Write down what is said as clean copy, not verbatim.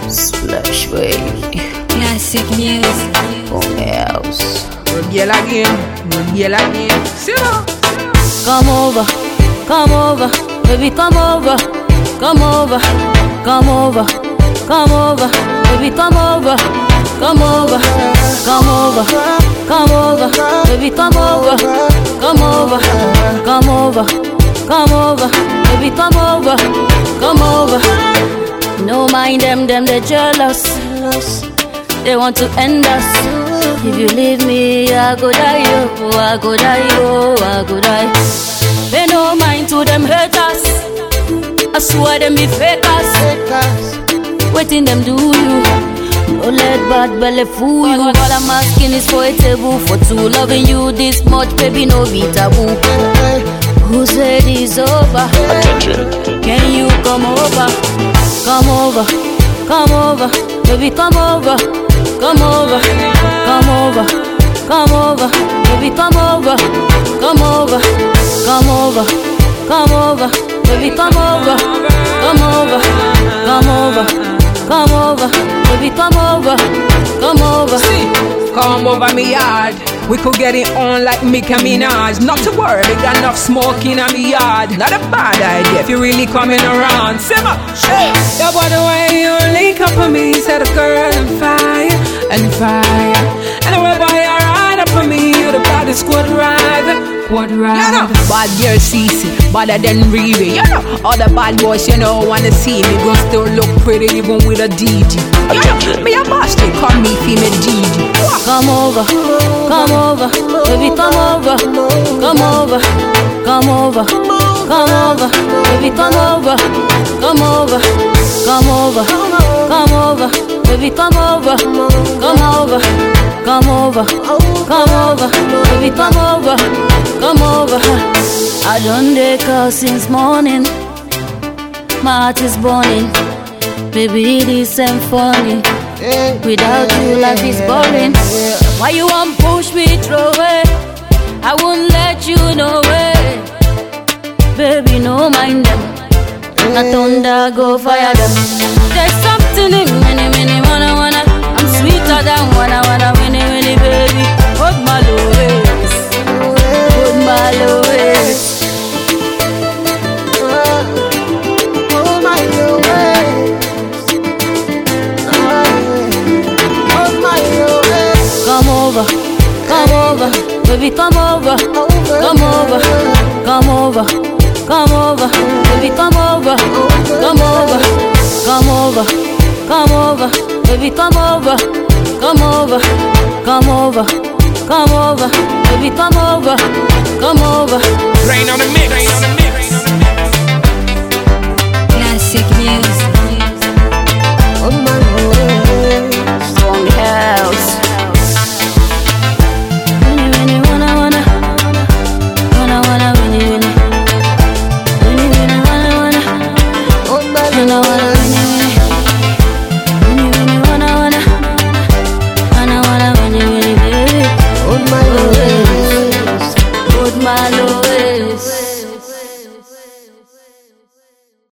Splash baby. Classic music. From the house. Rebel again. Simmer. Come over, baby, come over, come over, come over, come over, baby, come over, come over, come over, come over, baby, come over, come over, come over, come over, baby, come over, come over. No mind them they jealous. They want to end us. If you leave me, I go die, oh, I go die, oh, I go die. Pay no mind to them haters. I swear them be fakers. Waiting them do you. Don't let bad belly fool you. All I'm asking is for a table for two. Loving you this much, baby, no be taboo. Who said it's over? Can you come over? Come over, come over, baby, come over. Come over, come over, come over, baby, come over, come over, come over, come over, baby, come over, come over, come over, come over, baby, come over, come over. Come over me yard. We could get it on like Nicki Minaj. Not to worry, we got enough smoke in me yard. Not a bad idea if you're really coming around. Simmer, shit. Your body way you link up on me, set a girl on fire, and fire. And wherever you ride up on me, you're the baddest squad ride. You know, bad girl CC, badder than Riri. You know, all the bad boys, you know, wanna see me. Gon' still look pretty even with a DG. You know, me a boss, they call me female DG. Come over, come over, baby, come over, come over, come over, come over, baby, come over, come over, come over, come over, baby, come over, come over, come over, come over, baby, come over, come over. I done the call since morning. My heart is burning, baby, this ain't funny. Without you, life is boring. Why you want push me through it? I won't let you know it. Baby, no mind them. Na thunder go fire them. There's something in many wanna. I'm sweeter than wanna winnie baby. Hold my low waist, hold my low waist. Hold my low waist. Come over, come over, baby, come over, come over, come over, come over, baby, come over, come over, come over, come over, baby, come over, come over, come over, come over, baby, come over, come over. Rain on the mix. Classic music. Oh my